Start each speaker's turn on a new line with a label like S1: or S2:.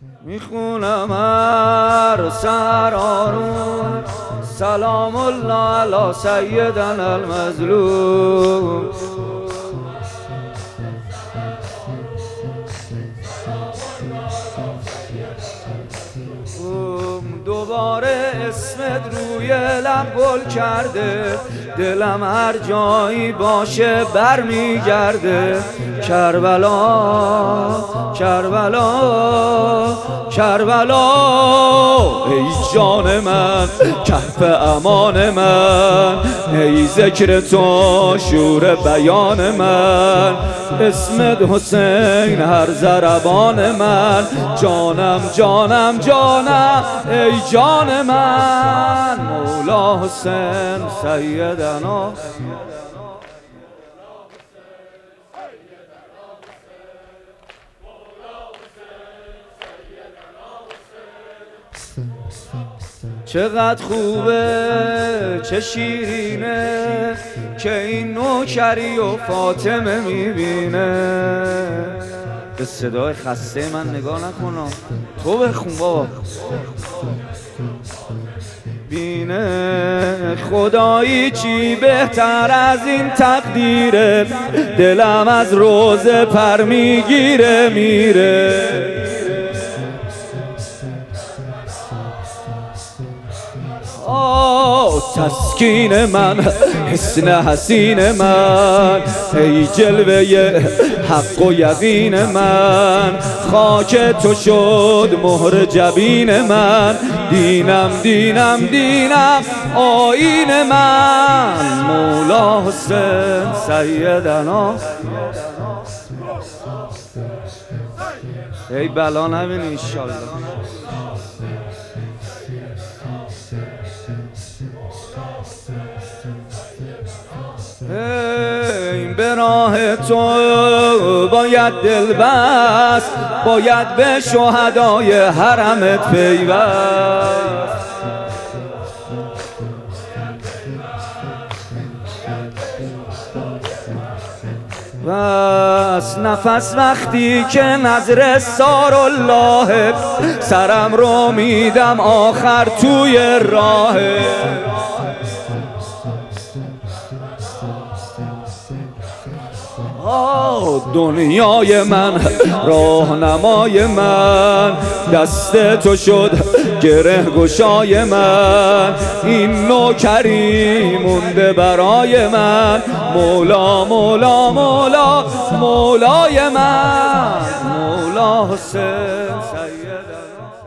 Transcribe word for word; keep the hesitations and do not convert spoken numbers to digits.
S1: میخونم هر سحر آروم سلام الله علی سیدنا المظلوم. دوباره اسمت روی لب گل کرده، دلم هر جایی باشه برمیگرده. کربلا کربلا کربلا ای جان من، کهف امان من، ای ذکر تو شور بیان من. اسمت حسین هر ضربان من، جانم جانم جانم ای جان من. مولا حسین سیدنا. چقدر خوبه چه شیرینه که این نوکری و فاطمه میبینه. به صدای خسته من نگاه نکنم، تو بخون بابا. بینه خدایی چی بهتر از این تقدیره، دلم از روزه پر میگیره میره. آه تسکین من، حسن حسین من، ای جلوه حق و یقین من. خاک تو شد مهر جبین من، دینم دینم دینم آیین من. مولا حسین سیدنا. ای بلا نبینی انشالله. ای به راه تو باید دل بست، باید به شهدای حرمت پیوست. بس نفس وقتی که نظر سارالله، سرم رو میدم آخر توی راه. دنیای من راهنمای من، دست تو شد گره گشای من. این نوکری مونده برای من، مولا مولا مولا مولای من. مولا حسین سیدنا.